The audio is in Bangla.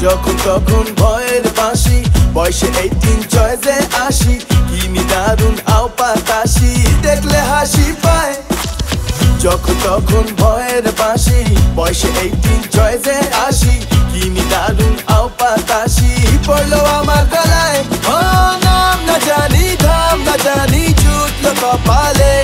যখন তখন ভয়ের বাঁশি, বয়সে 18 চয়েসে আসি, কি নিদারুণ আও পাতাসি, দেখলে হাসি পায়। যখন তখন ভয়ের বাঁশি, বয়সে 18 চয়েসে আসি, কি নিদারুণ আও পাতাসি, পড়লো আমার গলায়। ও নাম না জানি, ধাম না জানি, ছুটলো কপালে,